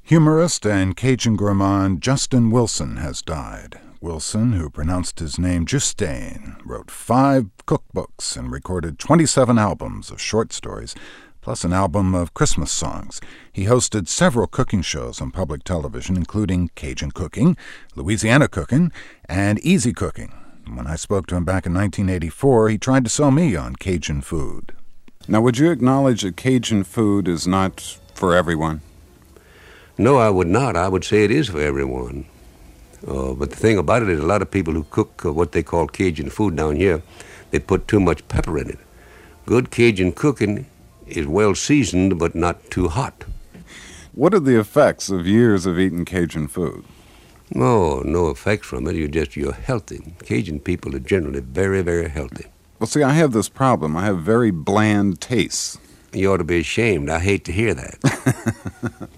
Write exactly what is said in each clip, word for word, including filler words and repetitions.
Humorist and Cajun gourmand Justin Wilson has died. Wilson, who pronounced his name Justin, wrote five cookbooks and recorded twenty-seven albums of short stories, plus an album of Christmas songs. He hosted several cooking shows on public television, including Cajun Cooking, Louisiana Cooking, and Easy Cooking. When I spoke to him back in nineteen eighty-four, he tried to sell me on Cajun food. Now, would you acknowledge that Cajun food is not for everyone? No, I would not. I would say it is for everyone. Uh, but the thing about it is a lot of people who cook uh, what they call Cajun food down here, they put too much pepper in it. Good Cajun cooking is well seasoned but not too hot. What are the effects of years of eating Cajun food? Oh, no effects from it. You're just, you're healthy. Cajun people are generally very, very healthy. Well, see, I have this problem. I have very bland tastes. You ought to be ashamed. I hate to hear that.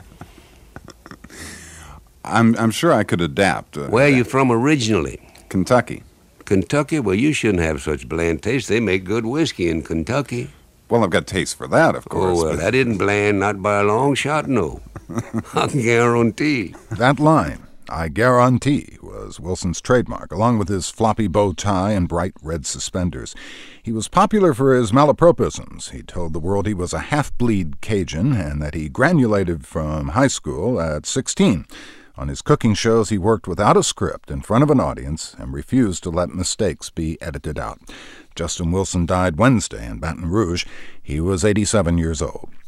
I'm I'm sure I could adapt. Uh, Where are you from originally? Kentucky. Kentucky? Well, you shouldn't have such bland taste. They make good whiskey in Kentucky. Well, I've got taste for that, of course. Oh, well, but... that isn't bland, not by a long shot, no. I can guarantee. That line, I guarantee, was Wilson's trademark, along with his floppy bow tie and bright red suspenders. He was popular for his malapropisms. He told the world he was a half-bleed Cajun and that he granulated from high school at sixteen. On his cooking shows, he worked without a script in front of an audience and refused to let mistakes be edited out. Justin Wilson died Wednesday in Baton Rouge. He was eighty-seven years old.